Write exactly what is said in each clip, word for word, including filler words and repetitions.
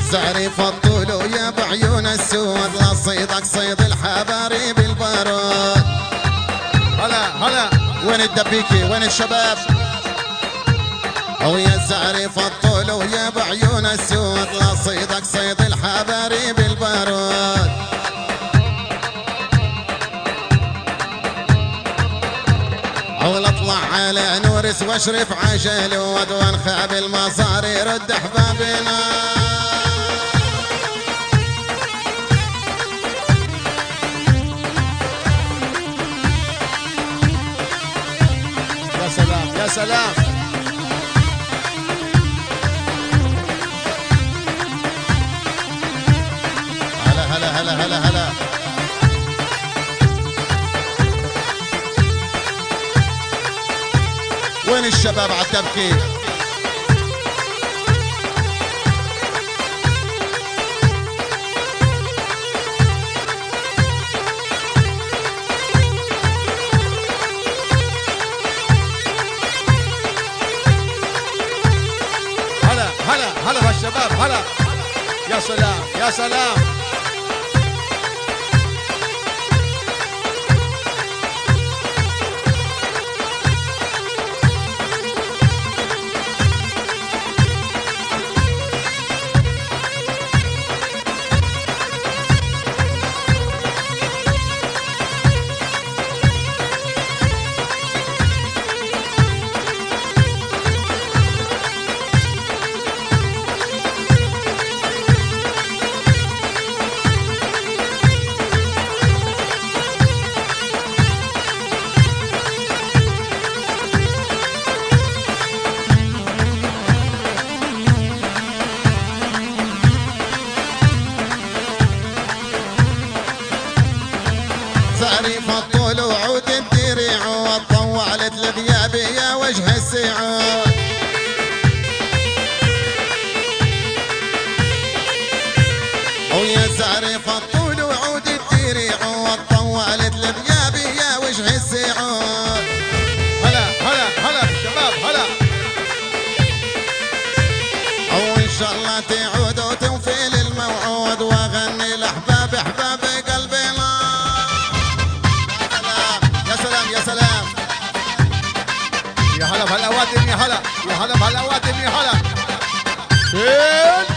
زعريف الطول ويا بعيون السود، لا صيدك صيد الحباري بالبارود. هلا هلا وين الدبيكي وين الشباب؟ ويا زعريف الطول ويا بعيون السود، لا صيدك صيد الحباري بالبارود. اول اطلع على نورس واشرف عجل ود وانخاب المصاري رد احبابنا. يا سلام يا سلام. هلا هلا هلا هلا هلا. وين الشباب عالتبكي؟ هلا هلا هلا بالشباب هلا. يا سلام يا سلام. زعريف الطول وعود الدريع وطوالت لثيابي يا وجه السعود. ويا زعريف الطول وعود الدريع وطوالت لثيابي يا وجه السعود. هلا هلا هلا بالشباب هلا. وان شاء الله تعود وتوفي للموعود واغني الاحباب احباب قلبنا. يا سلام يا سلام. يا هلا بهالاوادم يا هلا يا هلا بهالاوادم يا هلا. شيل.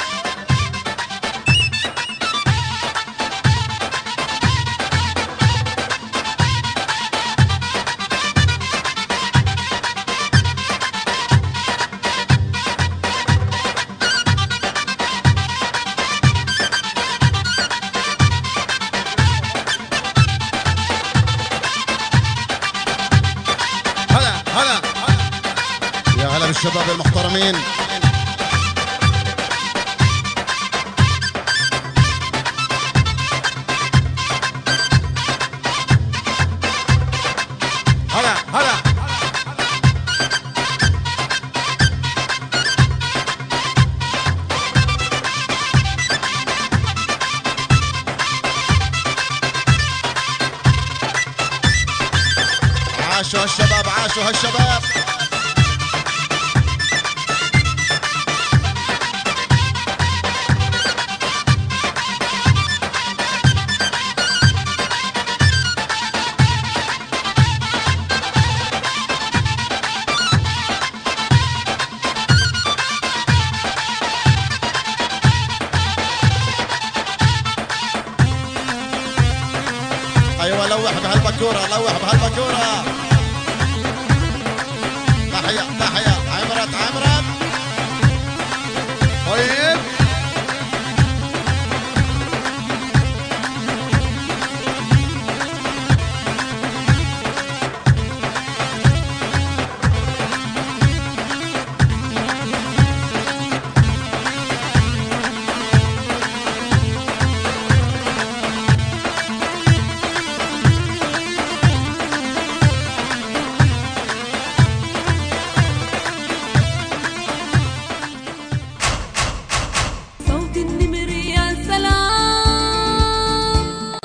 يا هلا بالشباب المحترمين. هلا هلا. عاشوا هالشباب عاشوا هالشباب. ايوه لوح بهالبكوره لوح بهالبكوره. تحيه تحيه عمرت عمرت.